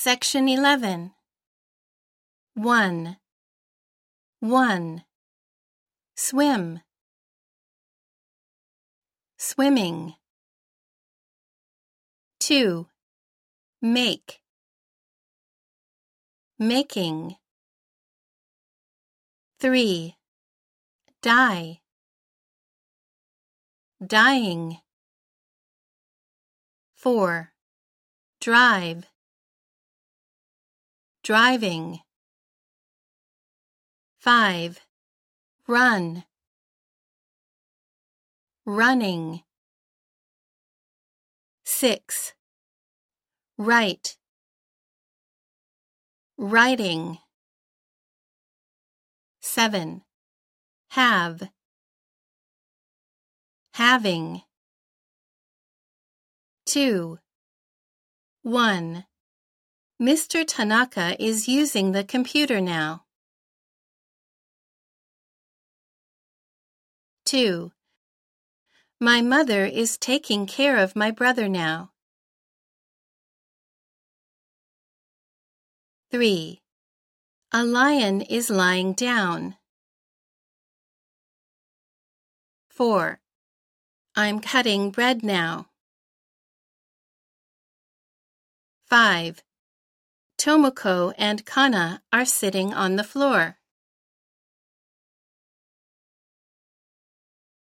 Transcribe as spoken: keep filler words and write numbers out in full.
Section eleven. one. one. Swim. Swimming. two. Make. Making. three. Die. Dying. four. Drive. Driving. five. Run. Running. six. Write. Writing. seven. Have. Having. two. one. Mister Tanaka is using the computer now. two. My mother is taking care of my brother now. three. A lion is lying down. four. I'm cutting bread now. five. Tomoko and Kana are sitting on the floor.